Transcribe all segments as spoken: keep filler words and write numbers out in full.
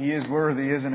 He is worthy, isn't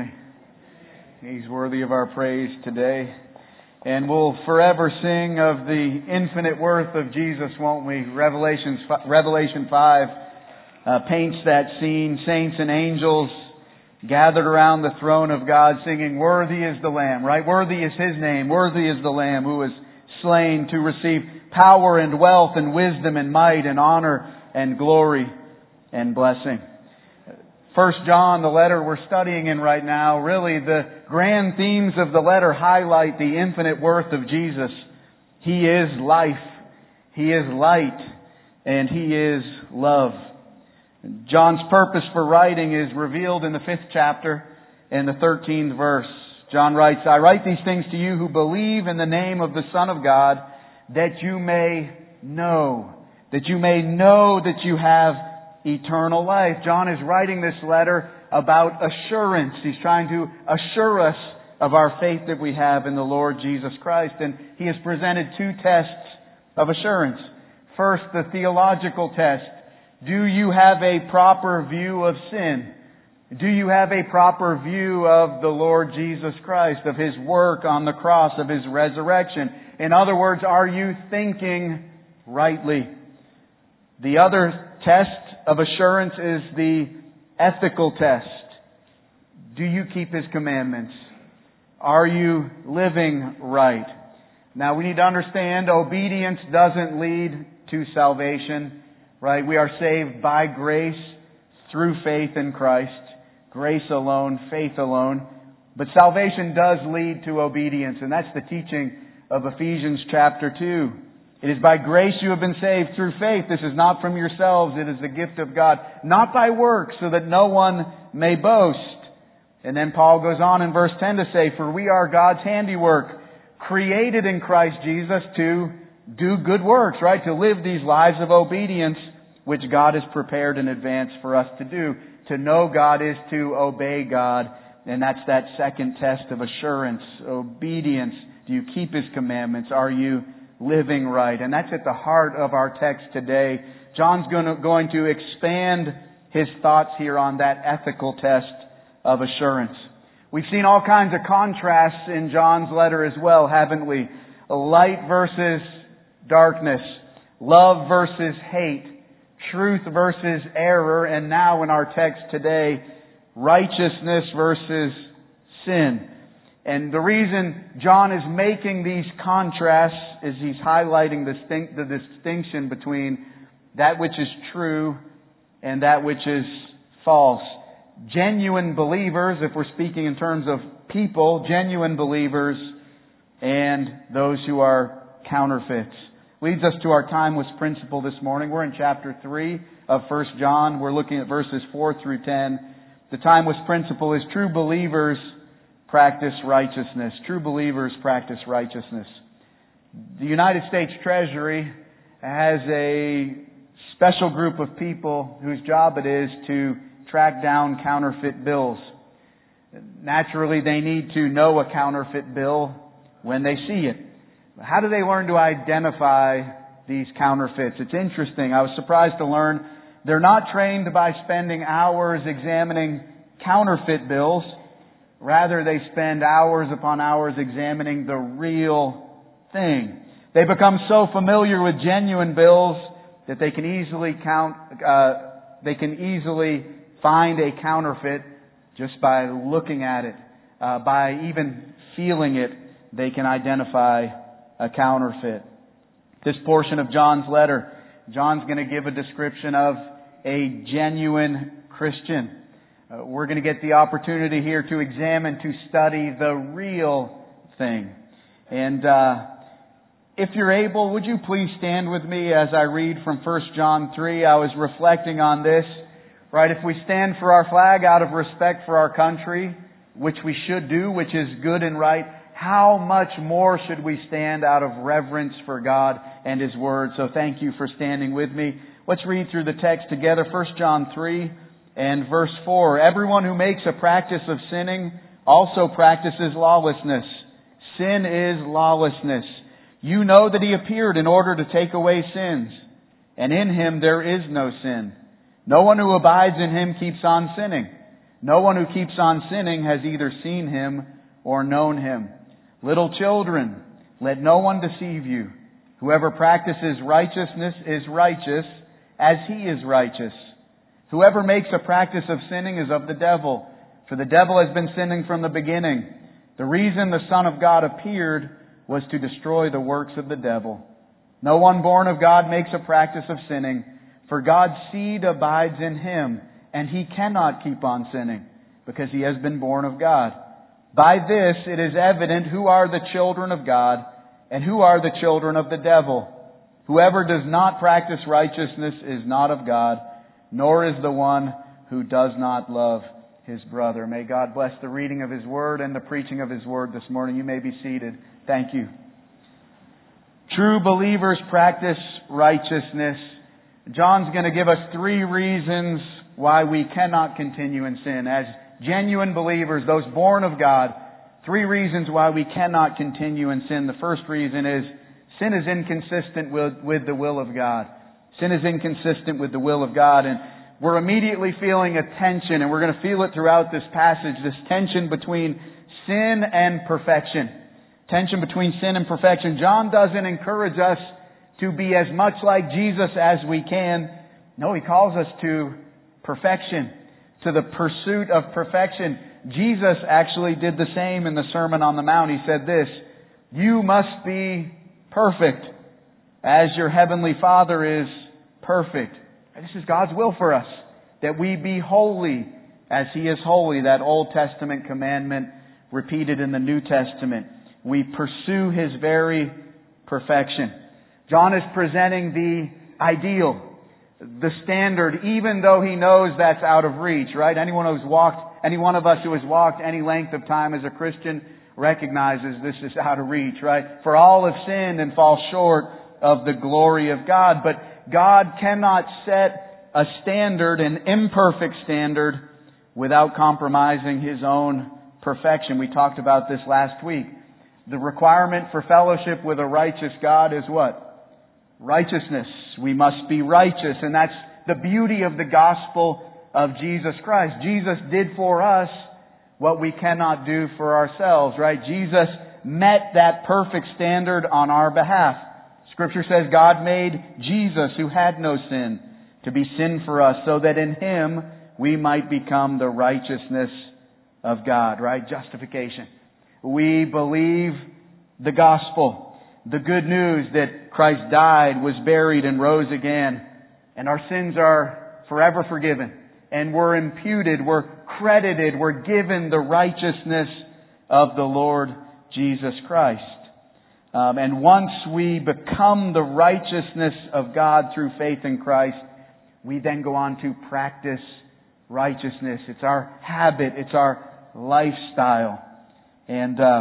He? He's worthy of our praise today. And we'll forever sing of the infinite worth of Jesus, won't we? Revelations, Revelation five uh, paints that scene. Saints and angels gathered around the throne of God singing, "Worthy is the Lamb," right? Worthy is His name. Worthy is the Lamb who was slain to receive power and wealth and wisdom and might and honor and glory and blessing. First John, the letter we're studying in right now, really the grand themes of the letter highlight the infinite worth of Jesus. He is life, He is light, and He is love. John's purpose for writing is revealed in the fifth chapter and the thirteenth verse. John writes, "I write these things to you who believe in the name of the Son of God, that you may know, that you may know that you have eternal life." John is writing this letter about assurance. He's trying to assure us of our faith that we have in the Lord Jesus Christ. And he has presented two tests of assurance. First, the theological test. Do you have a proper view of sin? Do you have a proper view of the Lord Jesus Christ, of His work on the cross, of His resurrection? In other words, are you thinking rightly? The other test of assurance is the ethical test. Do you keep His commandments? Are you living right? Now we need to understand obedience doesn't lead to salvation, right? We are saved by grace through faith in Christ. Grace alone, faith alone. But salvation does lead to obedience, and that's the teaching of Ephesians chapter two. It is by grace you have been saved through faith. This is not from yourselves. It is the gift of God, not by works, so that no one may boast. And then Paul goes on in verse ten to say, "For we are God's handiwork, created in Christ Jesus to do good works," right? To live these lives of obedience, which God has prepared in advance for us to do. To know God is to obey God. And that's that second test of assurance, obedience. Do you keep His commandments? Are you living right? And that's at the heart of our text today. John's going to, going to expand his thoughts here on that ethical test of assurance. We've seen all kinds of contrasts in John's letter as well, haven't we? Light versus darkness, love versus hate, truth versus error, and now in our text today, righteousness versus sin. And the reason John is making these contrasts is he's highlighting the, distinct, the distinction between that which is true and that which is false. Genuine believers, if we're speaking in terms of people, genuine believers, and those who are counterfeits. Leads us to our timeless principle this morning. We're in chapter three of First John. We're looking at verses four through ten. The timeless principle is true believers practice righteousness. True believers practice righteousness. The United States Treasury has a special group of people whose job it is to track down counterfeit bills. Naturally, they need to know a counterfeit bill when they see it. How do they learn to identify these counterfeits? It's interesting. I was surprised to learn they're not trained by spending hours examining counterfeit bills. Rather, they spend hours upon hours examining the real thing. They become so familiar with genuine bills that they can easily count. Uh, they can easily find a counterfeit just by looking at it, uh, by even feeling it. They can identify a counterfeit. This portion of John's letter, John's going to give a description of a genuine Christian. Uh, we're going to get the opportunity here to examine, to study the real thing. And uh, if you're able, would you please stand with me as I read from First John three? I was reflecting on this. Right, if we stand for our flag out of respect for our country, which we should do, which is good and right, how much more should we stand out of reverence for God and His Word? So thank you for standing with me. Let's read through the text together. First John three and verse four. "Everyone who makes a practice of sinning also practices lawlessness. Sin is lawlessness. You know that He appeared in order to take away sins, and in Him there is no sin. No one who abides in Him keeps on sinning. No one who keeps on sinning has either seen Him or known Him. Little children, let no one deceive you. Whoever practices righteousness is righteous as He is righteous. Whoever makes a practice of sinning is of the devil, for the devil has been sinning from the beginning. The reason the Son of God appeared was to destroy the works of the devil. No one born of God makes a practice of sinning, for God's seed abides in him, and he cannot keep on sinning, because he has been born of God. By this it is evident who are the children of God, and who are the children of the devil. Whoever does not practice righteousness is not of God, nor is the one who does not love his brother. May God bless the reading of His Word and the preaching of His Word this morning. You may be seated. Thank you. True believers practice righteousness. John's going to give us three reasons why we cannot continue in sin. As genuine believers, those born of God, three reasons why we cannot continue in sin. The first reason is sin is inconsistent with, with the will of God. Sin is inconsistent with the will of God. And we're immediately feeling a tension, and we're going to feel it throughout this passage, this tension between sin and perfection. Tension between sin and perfection. John doesn't encourage us to be as much like Jesus as we can. No, he calls us to perfection, to the pursuit of perfection. Jesus actually did the same in the Sermon on the Mount. He said this, "You must be perfect as your heavenly Father is perfect." This is God's will for us, that we be holy as He is holy. That Old Testament commandment repeated in the New Testament. We pursue His very perfection. John is presenting the ideal, the standard, even though he knows that's out of reach, right? Anyone who's walked, any one of us who has walked any length of time as a Christian recognizes this is out of reach, right? For all have sinned and fall short of the glory of God. But God cannot set a standard, an imperfect standard, without compromising His own perfection. We talked about this last week. The requirement for fellowship with a righteous God is what? Righteousness. We must be righteous. And that's the beauty of the gospel of Jesus Christ. Jesus did for us what we cannot do for ourselves, right? Jesus met that perfect standard on our behalf. Scripture says God made Jesus, who had no sin, to be sin for us, so that in Him we might become the righteousness of God, right? Justification. We believe the gospel, the good news that Christ died, was buried, and rose again. And our sins are forever forgiven. And we're imputed, we're credited, we're given the righteousness of the Lord Jesus Christ. Um, and once we become the righteousness of God through faith in Christ, we then go on to practice righteousness. It's our habit. It's our lifestyle. And uh,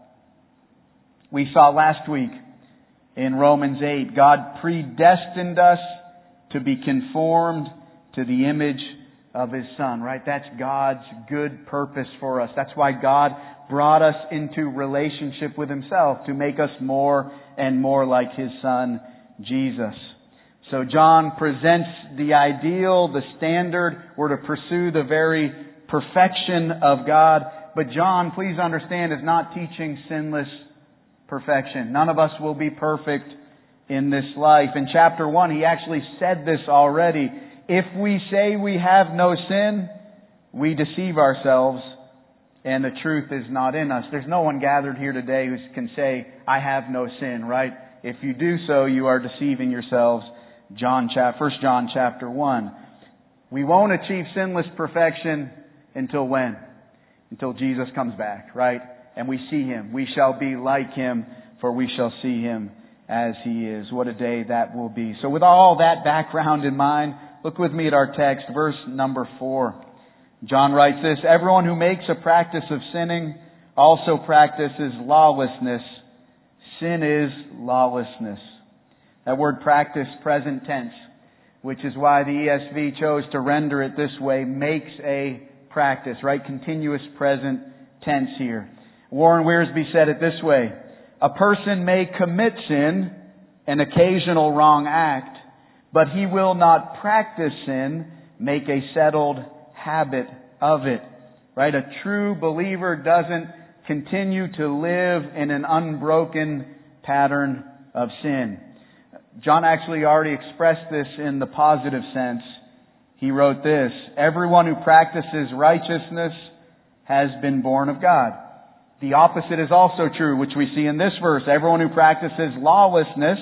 we saw last week in Romans eight, God predestined us to be conformed to the image of His Son, right? That's God's good purpose for us. That's why God brought us into relationship with Himself, to make us more and more like His Son, Jesus. So John presents the ideal, the standard. We're to pursue the very perfection of God. But John, please understand, is not teaching sinless perfection. None of us will be perfect in this life. In chapter one, he actually said this already. If we say we have no sin, we deceive ourselves, and the truth is not in us. There's no one gathered here today who can say, I have no sin, right? If you do so, you are deceiving yourselves. John, First John chapter one. We won't achieve sinless perfection until when? Until Jesus comes back, right? And we see Him. We shall be like Him, for we shall see Him as He is. What a day that will be. So with all that background in mind, look with me at our text, verse number four. John writes this, everyone who makes a practice of sinning also practices lawlessness. Sin is lawlessness. That word practice, present tense, which is why the E S V chose to render it this way, makes a practice, right? Continuous present tense here. Warren Wiersbe said it this way, a person may commit sin, an occasional wrong act, but he will not practice sin, make a settled habit of it. Right? A true believer doesn't continue to live in an unbroken pattern of sin. John actually already expressed this in the positive sense. He wrote this: everyone who practices righteousness has been born of God. The opposite is also true, which we see in this verse. Everyone who practices lawlessness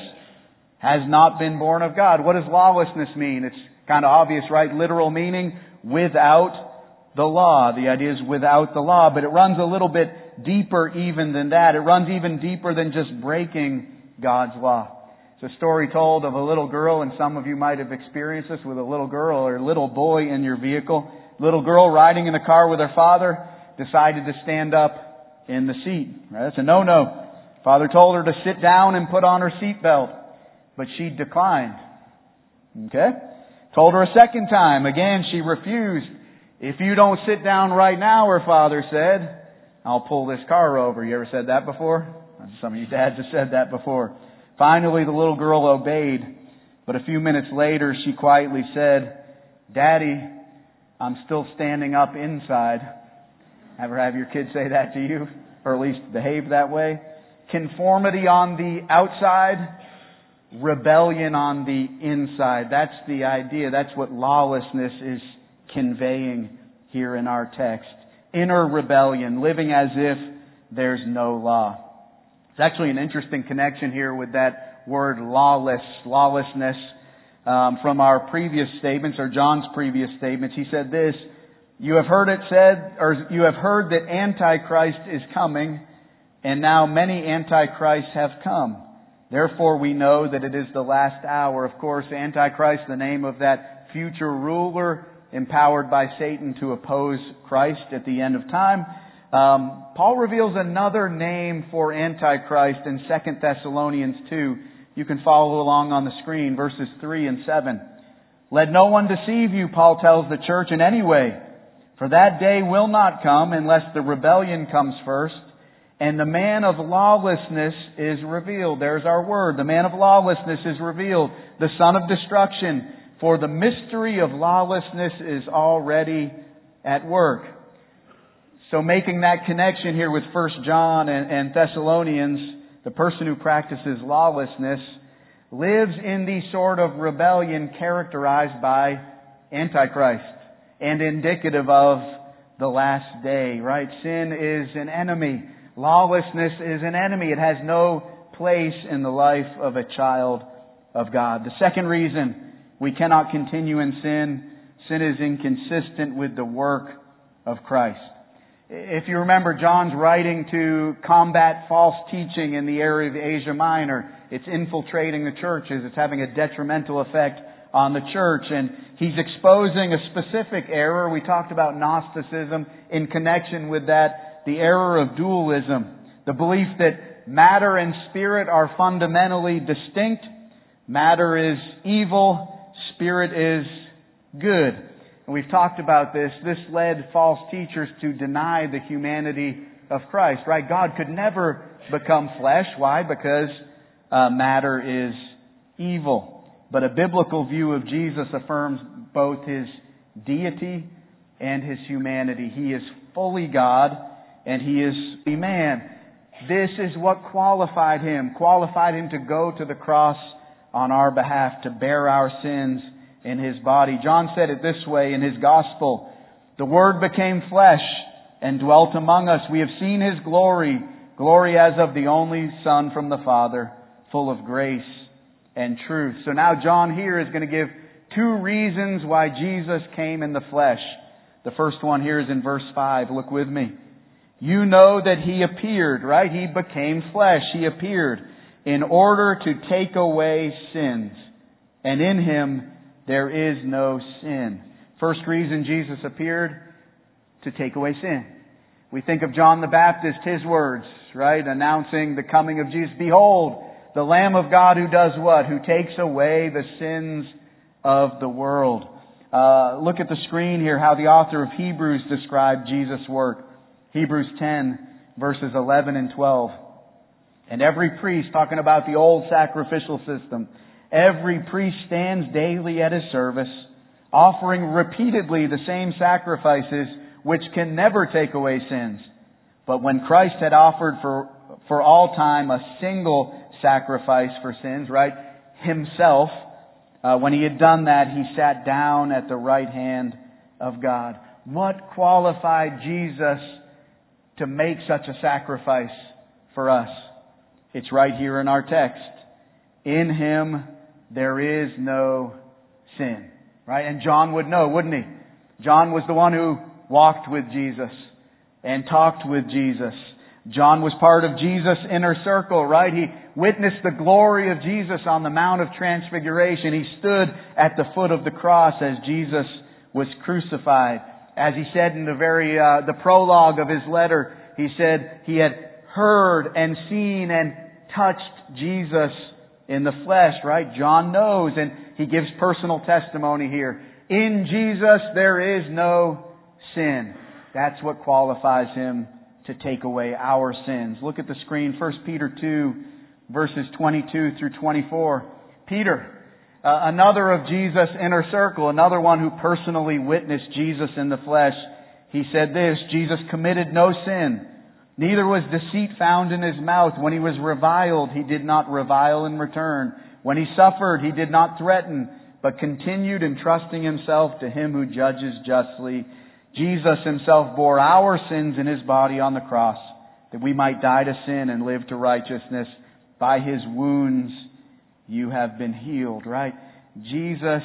has not been born of God. What does lawlessness mean? It's kind of obvious, right? Literal meaning, without the law. The idea is without the law, but it runs a little bit deeper even than that. It runs even deeper than just breaking God's law. It's a story told of a little girl, and some of you might have experienced this with a little girl or a little boy in your vehicle. Little girl riding in the car with her father decided to stand up in the seat. Right? That's a no-no. Father told her to sit down and put on her seatbelt, but she declined. Okay? Told her a second time. Again, she refused. If you don't sit down right now, her father said, I'll pull this car over. You ever said that before? Some of you dads have said that before. Finally, the little girl obeyed. But a few minutes later, she quietly said, Daddy, I'm still standing up inside. Ever have your kids say that to you? Or at least behave that way? Conformity on the outside, rebellion on the inside. That's the idea. That's what lawlessness is conveying here in our text. Inner rebellion, living as if there's no law. It's actually an interesting connection here with that word lawless, lawlessness, um, from our previous statements, or John's previous statements. He said this: you have heard it said, or you have heard that Antichrist is coming, and now many Antichrists have come. Therefore we know that it is the last hour. Of course, Antichrist, the name of that future ruler empowered by Satan to oppose Christ at the end of time. Um, Paul reveals another name for Antichrist in Second Thessalonians two. You can follow along on the screen, verses three and seven. Let no one deceive you, Paul tells the church, in any way. For that day will not come unless the rebellion comes first, and the man of lawlessness is revealed. There's our word. The man of lawlessness is revealed, the son of destruction. For the mystery of lawlessness is already at work. So making that connection here with First John and, and Thessalonians, the person who practices lawlessness lives in the sort of rebellion characterized by Antichrist and indicative of the last day, right? Sin is an enemy. Lawlessness is an enemy. It has no place in the life of a child of God. The second reason we cannot continue in sin, sin is inconsistent with the work of Christ. If you remember, John's writing to combat false teaching in the area of Asia Minor. It's infiltrating the churches. It's having a detrimental effect on the church. And he's exposing a specific error. We talked about Gnosticism in connection with that, the error of dualism. The belief that matter and spirit are fundamentally distinct. Matter is evil. Spirit is good. And we've talked about this. This led false teachers to deny the humanity of Christ, right? God could never become flesh. Why? Because uh, matter is evil. But a biblical view of Jesus affirms both His deity and His humanity. He is fully God and He is a man. This is what qualified Him, qualified Him to go to the cross on our behalf, to bear our sins in His body. John said it this way in his Gospel: the Word became flesh and dwelt among us. We have seen His glory, glory as of the only Son from the Father, full of grace and truth. So now John here is going to give two reasons why Jesus came in the flesh. The first one here is in verse five. Look with me. You know that He appeared, right? He became flesh. He appeared in order to take away sins. And in Him there is no sin. First reason Jesus appeared: to take away sin. We think of John the Baptist, his words, right? Announcing the coming of Jesus. Behold, the Lamb of God who does what? Who takes away the sins of the world. Uh, look at the screen here how the author of Hebrews described Jesus' work. Hebrews ten, verses eleven and twelve. And every priest, talking about the old sacrificial system, every priest stands daily at his service, offering repeatedly the same sacrifices which can never take away sins. But when Christ had offered for, for all time a single sacrifice for sins, right, Himself, uh, when He had done that, He sat down at the right hand of God. What qualified Jesus to make such a sacrifice for us? It's right here in our text. In Him there is no sin. Right? And John would know, wouldn't he? John was the one who walked with Jesus and talked with Jesus. John was part of Jesus' inner circle, right? He witnessed the glory of Jesus on the Mount of Transfiguration. He stood at the foot of the cross as Jesus was crucified. As he said in the very uh, the prologue of his letter, he said he had heard and seen and touched Jesus in the flesh, right? John knows, and he gives personal testimony here. In Jesus there is no sin. That's what qualifies Him to take away our sins. Look at the screen, First Peter two, verses twenty-two through twenty-four. Peter, uh, another of Jesus' inner circle, another one who personally witnessed Jesus in the flesh, he said this, Jesus committed no sin. Neither was deceit found in His mouth. When He was reviled, He did not revile in return. When He suffered, He did not threaten, but continued entrusting Himself to Him who judges justly. Jesus Himself bore our sins in His body on the cross, that we might die to sin and live to righteousness. By His wounds you have been healed, right? Jesus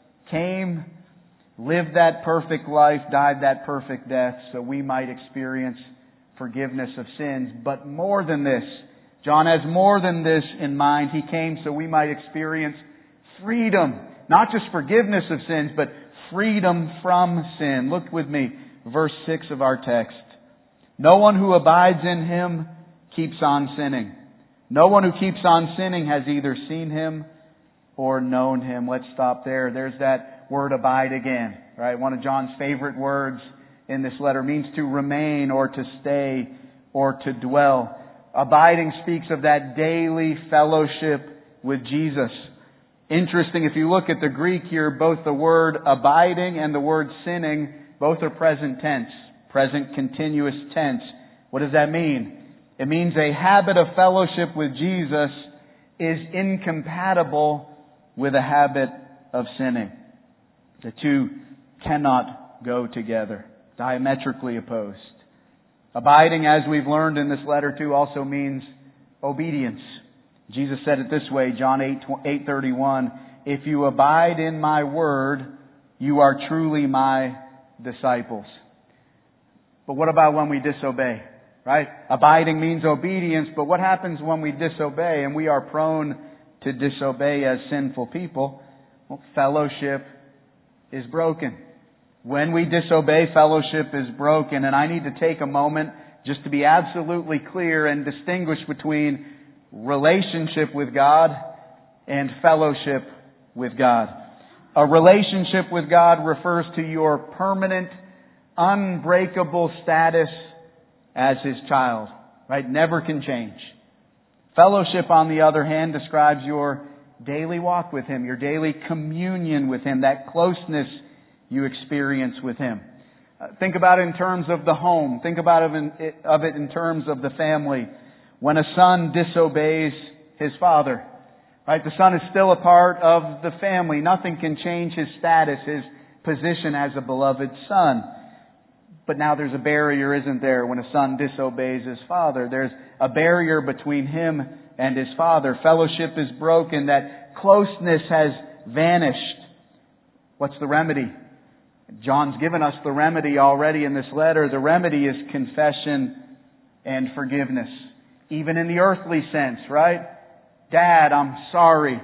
came, lived that perfect life, died that perfect death, so we might experience forgiveness of sins. But more than this, John has more than this in mind. He came so we might experience freedom. Not just forgiveness of sins, but freedom from sin. Look with me, verse six of our text. No one who abides in Him keeps on sinning. No one who keeps on sinning has either seen Him or known Him. Let's stop there. There's that word abide again, right? One of John's favorite words in this letter means to remain or to stay or to dwell. Abiding speaks of that daily fellowship with Jesus. Interesting, if you look at the Greek here, both the word abiding and the word sinning, both are present tense, present continuous tense. What does that mean? It means a habit of fellowship with Jesus is incompatible with a habit of sinning. The two cannot go together. Diametrically opposed. Abiding, as we've learned in this letter too, also means obedience. Jesus said it this way, John eight thirty-one, if you abide in my word, you are truly my disciples. But what about when we disobey? Right? Abiding means obedience, but what happens when we disobey? And we are prone to disobey as sinful people. Well, fellowship is broken. When we disobey, fellowship is broken. And I need to take a moment just to be absolutely clear and distinguish between relationship with God and fellowship with God. A relationship with God refers to your permanent, unbreakable status as His child. Right? Never can change. Fellowship, on the other hand, describes your daily walk with Him, your daily communion with Him, that closeness you experience with Him. Uh, think about it in terms of the home. Think about it in, of it in terms of the family. When a son disobeys his father, right? The son is still a part of the family. Nothing can change his status, his position as a beloved son. But now there's a barrier, isn't there, when a son disobeys his father? There's a barrier between him and his father. Fellowship is broken. That closeness has vanished. What's the remedy? John's given us the remedy already in this letter. The remedy is confession and forgiveness. Even in the earthly sense, right? Dad, I'm sorry.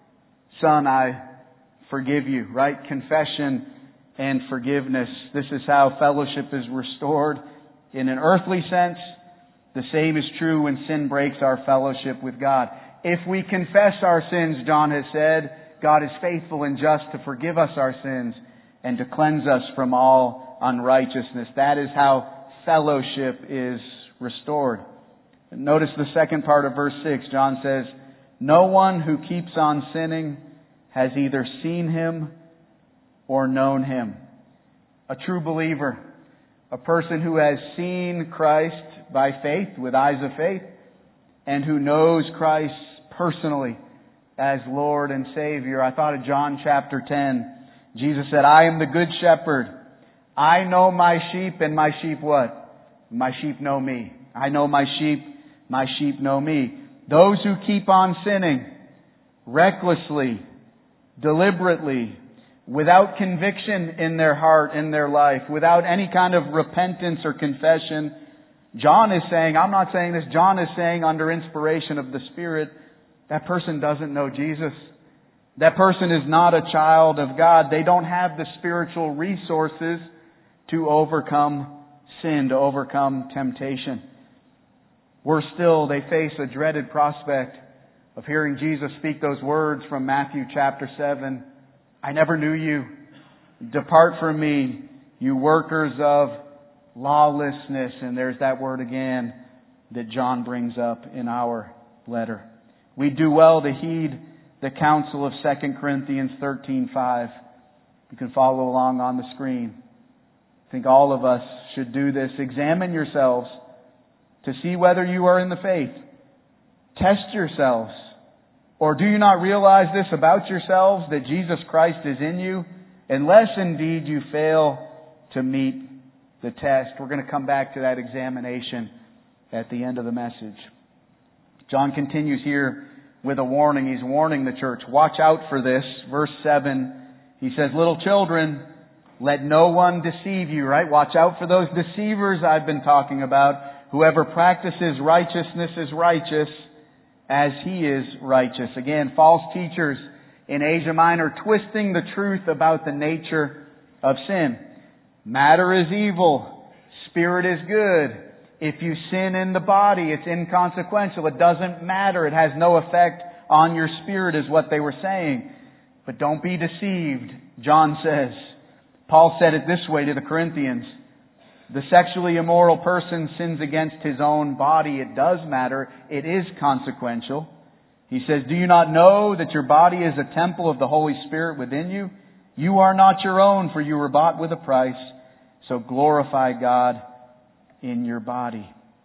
Son, I forgive you, right? Confession and forgiveness. This is how fellowship is restored in an earthly sense. The same is true when sin breaks our fellowship with God. If we confess our sins, John has said, God is faithful and just to forgive us our sins and to cleanse us from all unrighteousness. That is how fellowship is restored. Notice the second part of verse six. John says, no one who keeps on sinning has either seen Him or known Him. A true believer a person who has seen Christ by faith, with eyes of faith, and who knows Christ personally as Lord and Savior. I thought of John chapter ten. Jesus said, I am the good shepherd. I know my sheep, and my sheep what? My sheep know me. I know my sheep, my sheep know me. Those who keep on sinning, recklessly, deliberately, without conviction in their heart, in their life, without any kind of repentance or confession, John is saying, I'm not saying this, John is saying under inspiration of the Spirit, that person doesn't know Jesus. That person is not a child of God. They don't have the spiritual resources to overcome sin, to overcome temptation. Worse still, they face a dreaded prospect of hearing Jesus speak those words from Matthew chapter seven. I never knew you. Depart from me, you workers of lawlessness. And there's that word again that John brings up in our letter. We do well to heed the counsel of Second Corinthians thirteen five. You can follow along on the screen. I think all of us should do this. Examine yourselves to see whether you are in the faith. Test yourselves. Or do you not realize this about yourselves, that Jesus Christ is in you, unless indeed you fail to meet the test? We're going to come back to that examination at the end of the message. John continues here with a warning. He's warning the church. Watch out for this. Verse seven, he says, little children, let no one deceive you, right? Watch out for those deceivers I've been talking about. Whoever practices righteousness is righteous as he is righteous. Again, false teachers in Asia Minor twisting the truth about the nature of sin. Matter is evil. Spirit is good. If you sin in the body, it's inconsequential. It doesn't matter. It has no effect on your spirit, is what they were saying. But don't be deceived, John says. Paul said it this way to the Corinthians. The sexually immoral person sins against his own body. It does matter. It is consequential. He says, do you not know that your body is a temple of the Holy Spirit within you? You are not your own, for you were bought with a price. So glorify God in your body.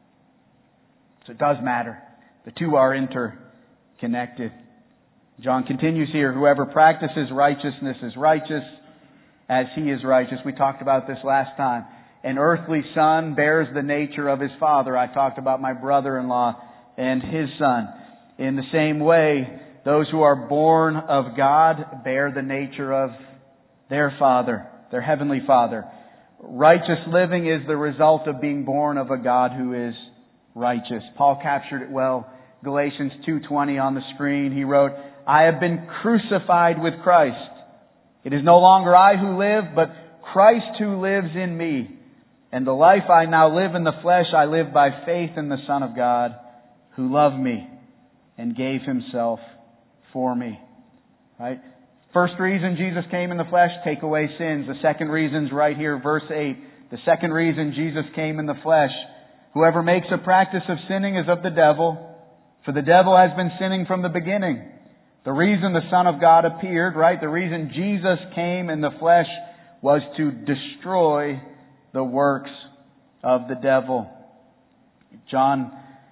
So it does matter. The two are interconnected. John continues here, whoever practices righteousness is righteous as he is righteous. We talked about this last time. An earthly son bears the nature of his father. I talked about my brother-in-law and his son. In the same way, those who are born of God bear the nature of their Father, their heavenly Father. Righteous living is the result of being born of a God who is righteous. Paul captured it well. Galatians two twenty on the screen. He wrote, I have been crucified with Christ. It is no longer I who live, but Christ who lives in me. And the life I now live in the flesh, I live by faith in the Son of God, who loved me and gave Himself for me. Right? First reason Jesus came in the flesh, take away sins. The second reason's right here, verse eight. The second reason Jesus came in the flesh. Whoever makes a practice of sinning is of the devil, for the devil has been sinning from the beginning. The reason the Son of God appeared, right? The reason Jesus came in the flesh was to destroy the works of the devil. John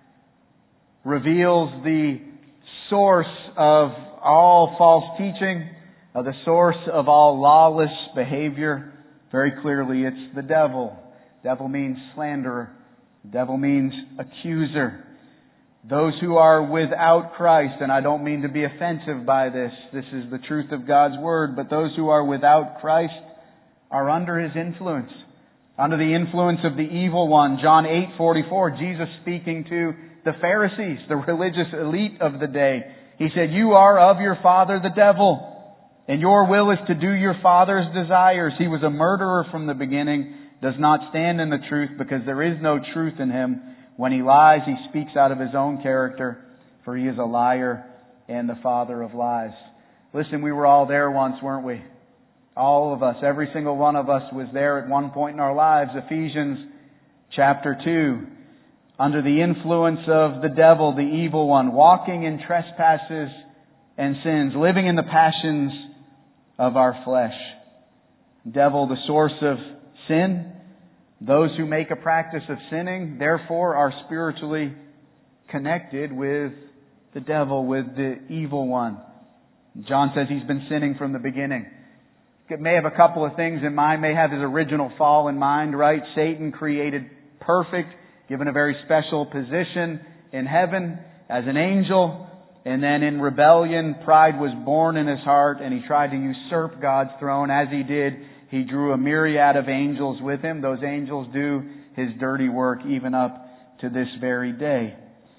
reveals the source of all false teaching, of the source of all lawless behavior. Very clearly, it's the devil. Devil means slanderer. Devil means accuser. Those who are without Christ, and I don't mean to be offensive by this, this is the truth of God's Word, but those who are without Christ are under His influence. Under the influence of the evil one. John eight forty-four, Jesus speaking to the Pharisees, the religious elite of the day. He said, you are of your father the devil, and your will is to do your father's desires. He was a murderer from the beginning, does not stand in the truth because there is no truth in him. When he lies, he speaks out of his own character, for he is a liar and the father of lies. Listen, we were all there once, weren't we? All of us, every single one of us was there at one point in our lives. Ephesians chapter two. Under the influence of the devil, the evil one, walking in trespasses and sins, living in the passions of our flesh. Devil, the source of sin. Those who make a practice of sinning, therefore, are spiritually connected with the devil, with the evil one. John says he's been sinning from the beginning. It may have a couple of things in mind, may have his original fall in mind, right? Satan created perfect, given a very special position in heaven as an angel. And then in rebellion, pride was born in his heart and he tried to usurp God's throne. As he did, he drew a myriad of angels with him. Those angels do his dirty work even up to this very day.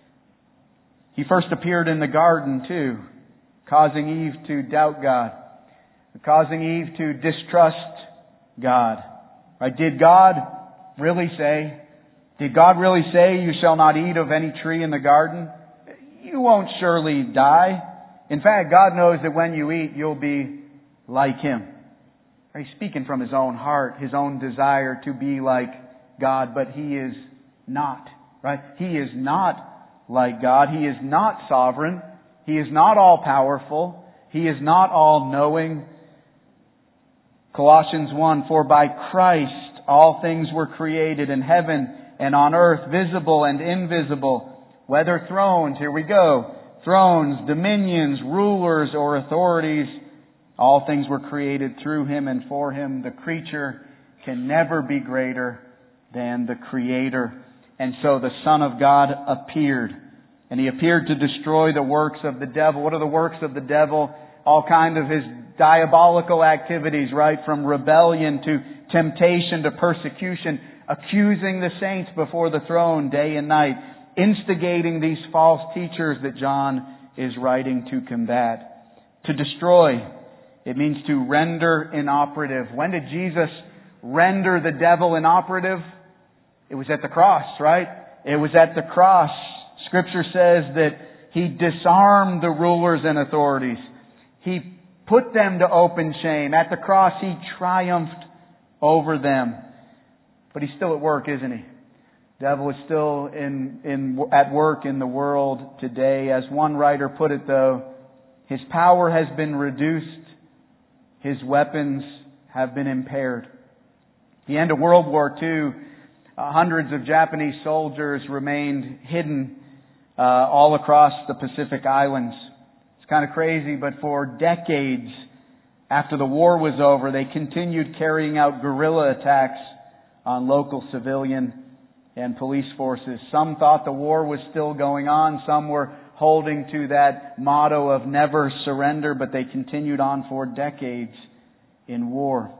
He first appeared in the garden too, causing Eve to doubt God, causing Eve to distrust God. Right? Did God really say, did God really say you shall not eat of any tree in the garden? You won't surely die. In fact, God knows that when you eat, you'll be like Him. He's speaking from His own heart, His own desire to be like God, but He is not. Right? He is not like God. He is not sovereign. He is not all-powerful. He is not all-knowing. Colossians one, for by Christ all things were created in heaven and on earth, visible and invisible, whether thrones, here we go, thrones, dominions, rulers, or authorities, all things were created through Him and for Him. The creature can never be greater than the Creator. And so the Son of God appeared. And He appeared to destroy the works of the devil. What are the works of the devil? All kind of his diabolical activities, right? From rebellion to temptation to persecution, accusing the saints before the throne day and night, instigating these false teachers that John is writing to combat. To destroy, it means to render inoperative. When did Jesus render the devil inoperative? It was at the cross, right? It was at the cross. Scripture says that He disarmed the rulers and authorities. He put them to open shame. At the cross, He triumphed over them. But He's still at work, isn't He? The devil is still in, in, at work in the world today. As one writer put it, though, his power has been reduced. His weapons have been impaired. At the end of World War Two, uh, hundreds of Japanese soldiers remained hidden uh, all across the Pacific Islands. It's kind of crazy, but for decades after the war was over, they continued carrying out guerrilla attacks on local civilian and police forces. Some thought the war was still going on. Some were holding to that motto of never surrender, but they continued on for decades in war.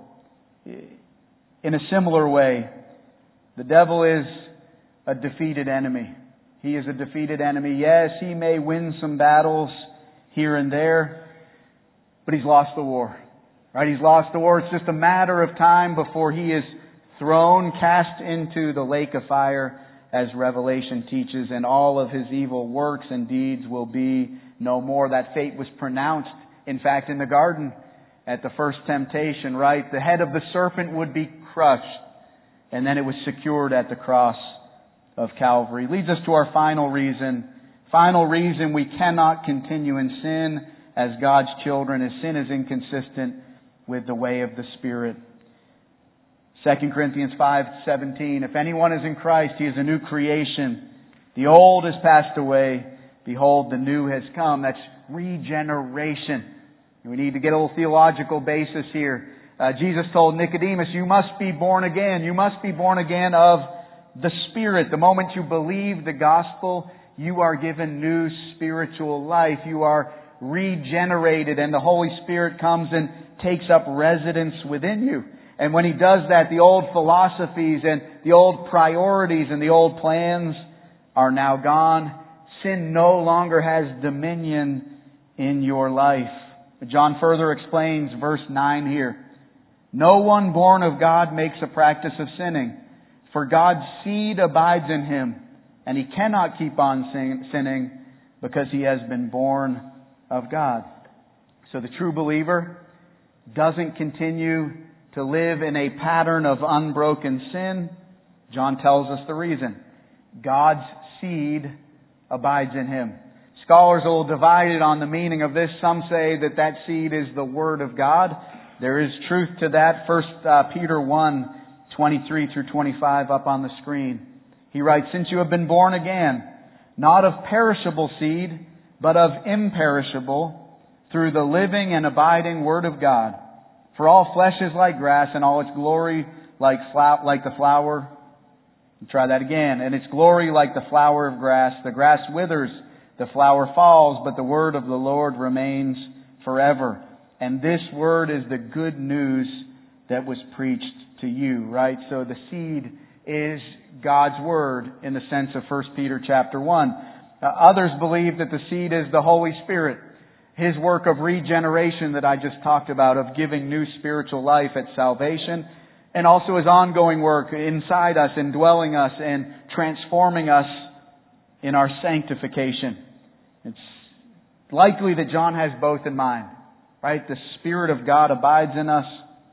In a similar way, the devil is a defeated enemy. He is a defeated enemy. Yes, he may win some battles here and there, but he's lost the war. Right? He's lost the war. It's just a matter of time before he is thrown, cast into the lake of fire, as Revelation teaches, and all of his evil works and deeds will be no more. That fate was pronounced, in fact, in the garden at the first temptation, right? The head of the serpent would be crushed, and then it was secured at the cross of Calvary. Leads us to our final reason. Final reason we cannot continue in sin as God's children, as sin is inconsistent with the way of the Spirit. Second Corinthians five seventeen, if anyone is in Christ, he is a new creation. The old has passed away. Behold, the new has come. That's regeneration. We need to get a little theological basis here. Uh, Jesus told Nicodemus, you must be born again. You must be born again of the Spirit. The moment you believe the gospel, you are given new spiritual life. You are regenerated, and the Holy Spirit comes and takes up residence within you. And when He does that, the old philosophies and the old priorities and the old plans are now gone. Sin no longer has dominion in your life. John further explains verse nine here. No one born of God makes a practice of sinning, for God's seed abides in him, and he cannot keep on sinning because he has been born of God. So the true believer doesn't continue to live in a pattern of unbroken sin. John tells us the reason. God's seed abides in him. Scholars will divide it on the meaning of this. Some say that that seed is the Word of God. There is truth to that. First uh, Peter one twenty-three through twenty-five up on the screen. He writes, "Since you have been born again, not of perishable seed, but of imperishable, through the living and abiding Word of God. For all flesh is like grass, and all its glory like flower, like the flower." Try that again. "And its glory like the flower of grass. The grass withers, the flower falls, but the word of the Lord remains forever." And this word is the good news that was preached to you, right? So the seed is God's Word in the sense of First Peter chapter one. Uh, others believe that the seed is the Holy Spirit, His work of regeneration that I just talked about, of giving new spiritual life at salvation, and also His ongoing work inside us, indwelling us, and transforming us in our sanctification. It's likely that John has both in mind, right? The Spirit of God abides in us,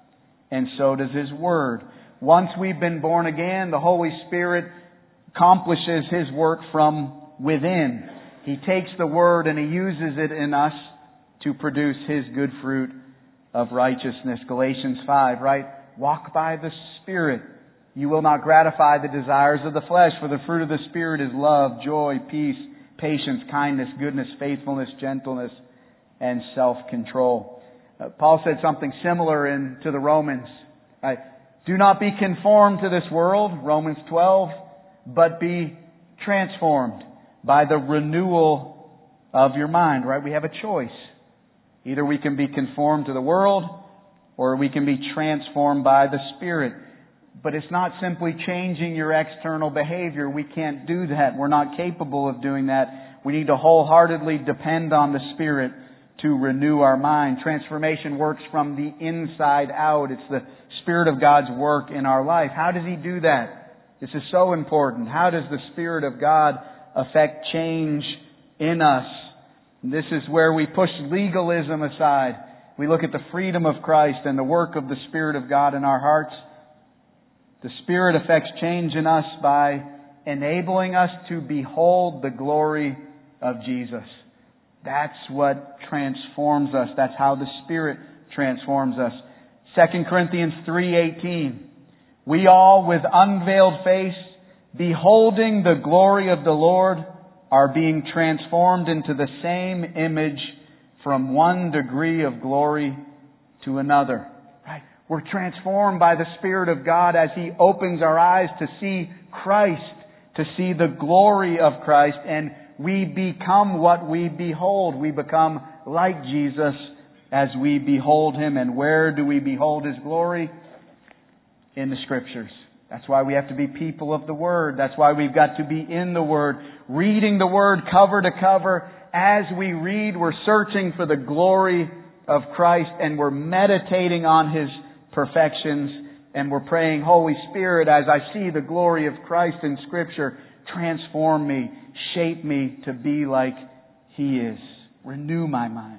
and so does His Word. Once we've been born again, the Holy Spirit accomplishes His work from within. He takes the Word and He uses it in us to produce His good fruit of righteousness. Galatians five, right? "Walk by the Spirit. You will not gratify the desires of the flesh, for the fruit of the Spirit is love, joy, peace, patience, kindness, goodness, faithfulness, gentleness, and self-control." Uh, Paul said something similar in to the Romans. Right? "Do not be conformed to this world," Romans twelve, "but be transformed by the renewal of your mind." Right? We have a choice. Either we can be conformed to the world, or we can be transformed by the Spirit. But it's not simply changing your external behavior. We can't do that. We're not capable of doing that. We need to wholeheartedly depend on the Spirit to renew our mind. Transformation works from the inside out. It's the Spirit of God's work in our life. How does He do that? This is so important. How does the Spirit of God affect change in us? And this is where we push legalism aside. We look at the freedom of Christ and the work of the Spirit of God in our hearts. The Spirit affects change in us by enabling us to behold the glory of Jesus. That's what transforms us. That's how the Spirit transforms us. Second Corinthians three eighteen. "We all with unveiled face, beholding the glory of the Lord, are being transformed into the same image from one degree of glory to another." Right? We're transformed by the Spirit of God as He opens our eyes to see Christ, to see the glory of Christ, and we become what we behold. We become like Jesus as we behold Him. And where do we behold His glory? In the Scriptures. That's why we have to be people of the Word. That's why we've got to be in the Word, reading the Word cover to cover. As we read, we're searching for the glory of Christ, and we're meditating on His perfections, and we're praying, "Holy Spirit, as I see the glory of Christ in Scripture, transform me, shape me to be like He is. Renew my mind."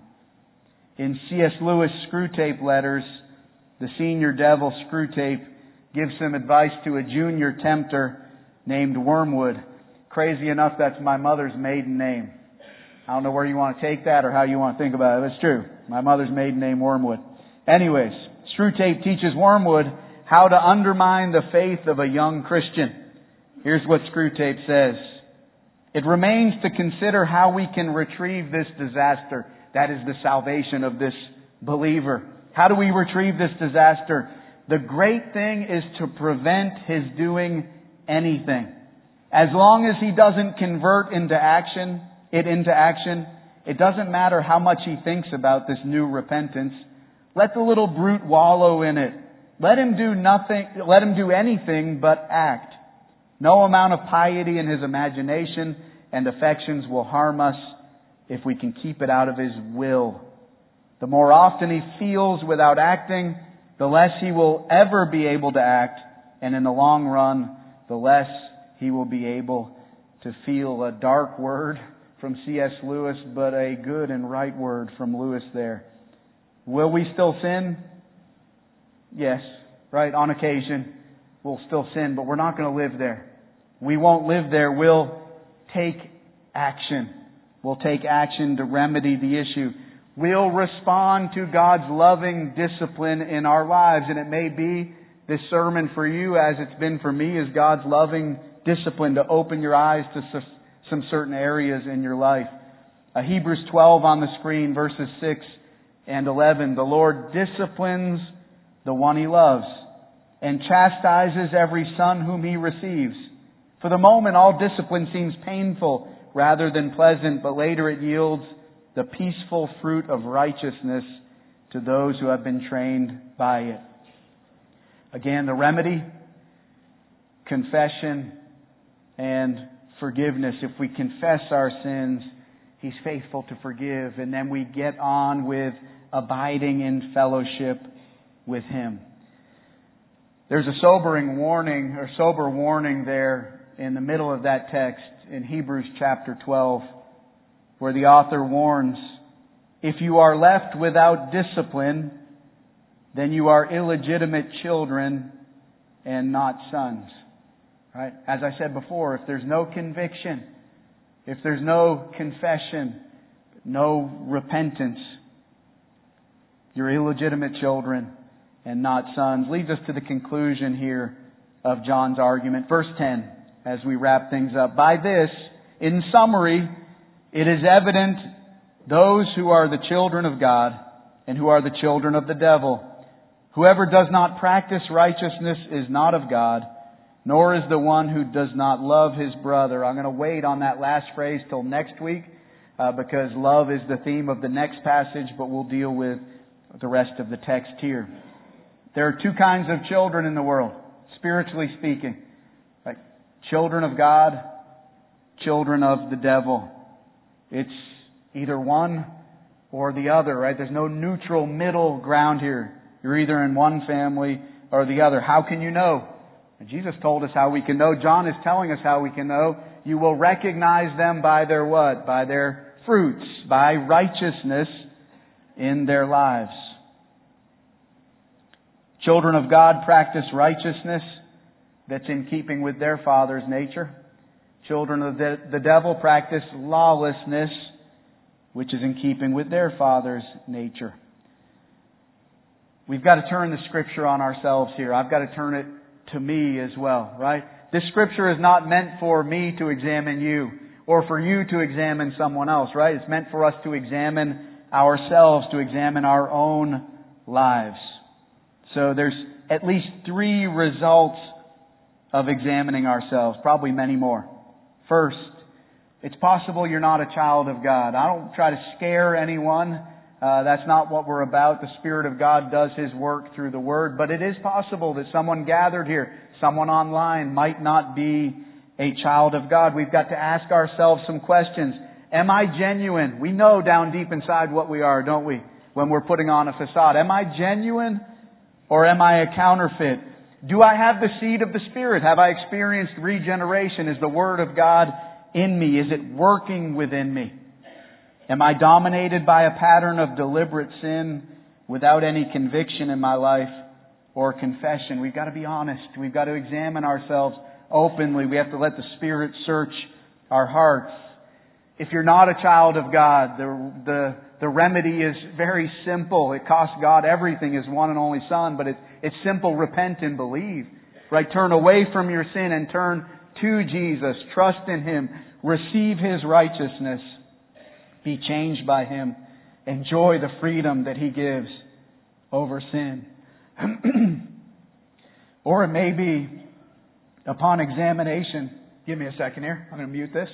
In C S Lewis' Screwtape Letters, the senior devil Screwtape gives some advice to a junior tempter named Wormwood. Crazy enough, that's my mother's maiden name. I don't know where you want to take that or how you want to think about it, but it's true. My mother's maiden name, Wormwood. Anyways, Screwtape teaches Wormwood how to undermine the faith of a young Christian. Here's what Screwtape says. "It remains to consider how we can retrieve this disaster." That is the salvation of this believer. How do we retrieve this disaster? The great thing is to prevent his doing anything. As long as he doesn't convert into action, it into action, it doesn't matter how much he thinks about this new repentance. Let the little brute wallow in it. Let him do nothing, let him do anything but act. No amount of piety in his imagination and affections will harm us if we can keep it out of his will. The more often he feels without acting, the less he will ever be able to act, and in the long run, the less he will be able to feel. A dark word from C S Lewis, but a good and right word from Lewis there. Will we still sin? Yes, right, on occasion. We'll still sin, but we're not going to live there. We won't live there. We'll take action. We'll take action to remedy the issue. We'll respond to God's loving discipline in our lives. And it may be this sermon for you, as it's been for me, is God's loving discipline to open your eyes to some certain areas in your life. Uh, Hebrews twelve on the screen, verses six and eleven. The Lord disciplines the one He loves and chastises every son whom He receives. For the moment, all discipline seems painful rather than pleasant, but later it yields the peaceful fruit of righteousness to those who have been trained by it. Again, the remedy, confession and forgiveness. If we confess our sins, He's faithful to forgive, and then we get on with abiding in fellowship with Him. There's a sobering warning, or sober warning there in the middle of that text in Hebrews chapter twelve, where the author warns, if you are left without discipline, then you are illegitimate children and not sons. Right? As I said before, if there's no conviction, if there's no confession, no repentance, you're illegitimate children and not sons. Leads us to the conclusion here of John's argument. Verse ten, as we wrap things up. By this, in summary, it is evident those who are the children of God and who are the children of the devil. Whoever does not practice righteousness is not of God, nor is the one who does not love his brother. I'm going to wait on that last phrase till next week uh, because love is the theme of the next passage, but we'll deal with the rest of the text here. There are two kinds of children in the world, spiritually speaking. Right? Children of God, children of the devil. It's either one or the other, right? There's no neutral middle ground here. You're either in one family or the other. How can you know? And Jesus told us how we can know. John is telling us how we can know. You will recognize them by their what? By their fruits, by righteousness in their lives. Children of God practice righteousness that's in keeping with their father's nature. Children of the, the devil practice lawlessness, which is in keeping with their father's nature. We've got to turn the Scripture on ourselves here. I've got to turn it to me as well, right? This Scripture is not meant for me to examine you or for you to examine someone else, right? It's meant for us to examine ourselves, to examine our own lives. So there's at least three results of examining ourselves, probably many more. First, it's possible you're not a child of God. I don't try to scare anyone. Uh, that's not what we're about. The Spirit of God does His work through the Word. But it is possible that someone gathered here, someone online, might not be a child of God. We've got to ask ourselves some questions. Am I genuine? We know down deep inside what we are, don't we? When we're putting on a facade. Am I genuine or am I a counterfeit? Do I have the seed of the Spirit? Have I experienced regeneration? Is the Word of God in me? Is it working within me? Am I dominated by a pattern of deliberate sin without any conviction in my life or confession? We've got to be honest. We've got to examine ourselves openly. We have to let the Spirit search our hearts. If you're not a child of God, the, the, the remedy is very simple. It costs God everything, His one and only Son, but it, it's simple. Repent and believe. Right? Turn away from your sin and turn to Jesus. Trust in Him. Receive His righteousness. Be changed by Him. Enjoy the freedom that He gives over sin. Or it may be upon examination. Give me a second here. I'm going to mute this.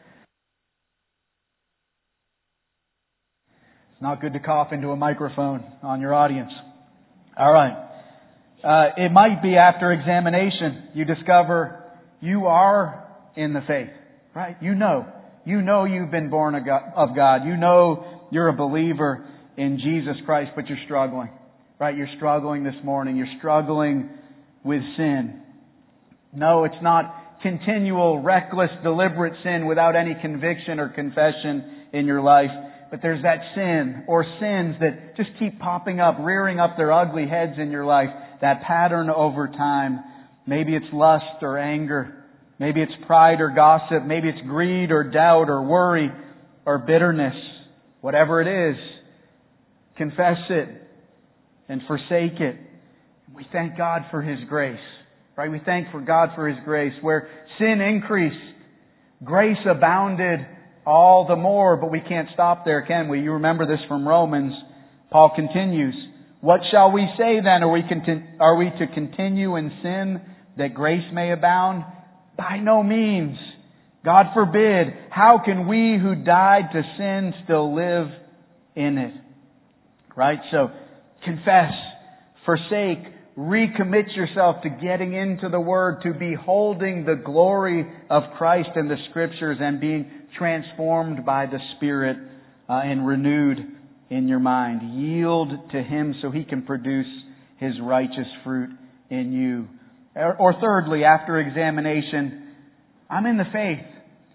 It's not good to cough into a microphone on your audience. All right. Uh, it might be after examination you discover you are in the faith. Right? You know. You know you've been born of God. You know you're a believer in Jesus Christ, but you're struggling. Right? You're struggling this morning. You're struggling with sin. No, it's not continual, reckless, deliberate sin without any conviction or confession in your life. But there's that sin or sins that just keep popping up, rearing up their ugly heads in your life. That pattern over time. Maybe it's lust or anger. Maybe it's pride or gossip. Maybe it's greed or doubt or worry or bitterness. Whatever it is, confess it and forsake it. We thank God for His grace. Right? We thank for God for His grace. Where sin increased, grace abounded all the more. But we can't stop there, can we? You remember this from Romans. Paul continues, "What shall we say then? Are we, conti- are we to continue in sin that grace may abound? By no means. God forbid. How can we who died to sin still live in it?" Right? So, confess, forsake, recommit yourself to getting into the Word, to beholding the glory of Christ in the Scriptures and being transformed by the Spirit uh, and renewed in your mind. Yield to Him so He can produce His righteous fruit in you. Or, or thirdly, after examination, I'm in the faith.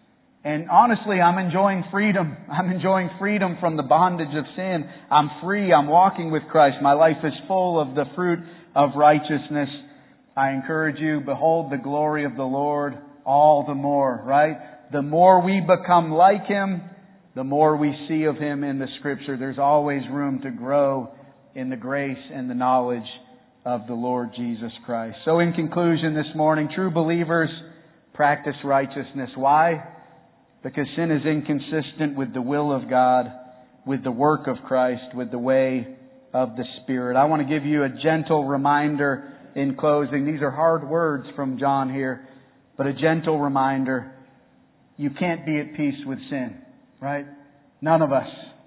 And honestly, I'm enjoying freedom. I'm enjoying freedom from the bondage of sin. I'm free. I'm walking with Christ. My life is full of the fruit of righteousness. I encourage you, behold the glory of the Lord all the more, right? The more we become like Him, the more we see of Him in the Scripture. There's always room to grow in the grace and the knowledge of the Lord Jesus Christ. So in conclusion this morning, true believers practice righteousness. Why? Because sin is inconsistent with the will of God, with the work of Christ, with the way of the Spirit. I want to give you a gentle reminder in closing. These are hard words from John here, but a gentle reminder. You can't be at peace with sin, right? None of us.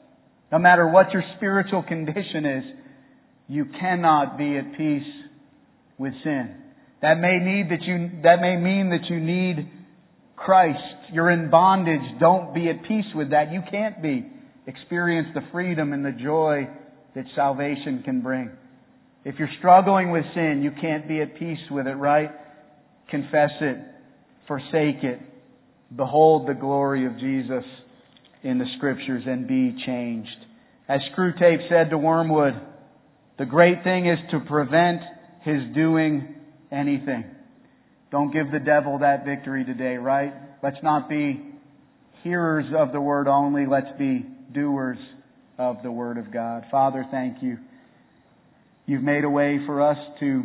No matter what your spiritual condition is, you cannot be at peace with sin. That may need that you, that may mean that you need Christ. You're in bondage. Don't be at peace with that. You can't be. Experience the freedom and the joy that salvation can bring. If you're struggling with sin, you can't be at peace with it, right? Confess it. Forsake it. Behold the glory of Jesus in the Scriptures and be changed. As Screwtape said to Wormwood, the great thing is to prevent his doing anything. Don't give the devil that victory today, right? Let's not be hearers of the Word only. Let's be doers of the Word of God. Father, thank you. You've made a way for us to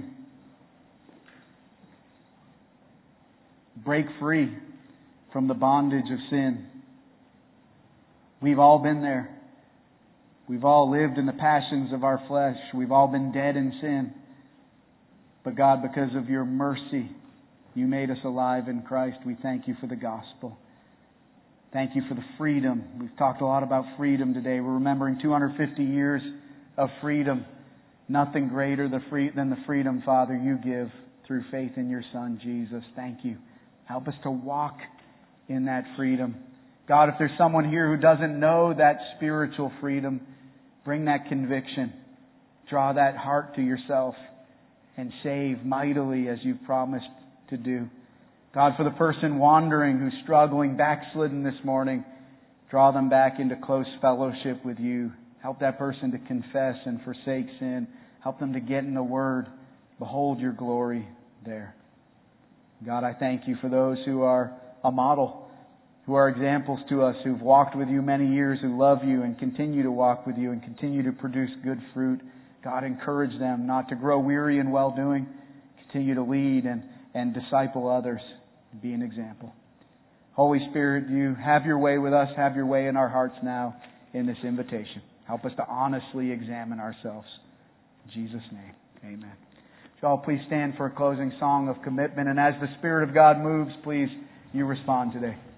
break free from the bondage of sin. We've all been there. We've all lived in the passions of our flesh. We've all been dead in sin. But God, because of your mercy, you made us alive in Christ. We thank you for the gospel. Thank you for the freedom. We've talked a lot about freedom today. We're remembering two hundred fifty years of freedom. Nothing greater than the freedom, Father, you give through faith in your Son, Jesus. Thank you. Help us to walk in that freedom. God, if there's someone here who doesn't know that spiritual freedom, bring that conviction. Draw that heart to yourself and save mightily as you've promised to do. God, for the person wandering, who's struggling, backslidden this morning, draw them back into close fellowship with you. Help that person to confess and forsake sin. Help them to get in the Word. Behold your glory there. God, I thank you for those who are a model, who are examples to us, who've walked with you many years, who love you and continue to walk with you and continue to produce good fruit. God, encourage them not to grow weary in well-doing. Continue to lead and, and disciple others. Be an example. Holy Spirit, you have your way with us. Have your way in our hearts now in this invitation. Help us to honestly examine ourselves. In Jesus' name, amen. So all please stand for a closing song of commitment. And as the Spirit of God moves, please, you respond today.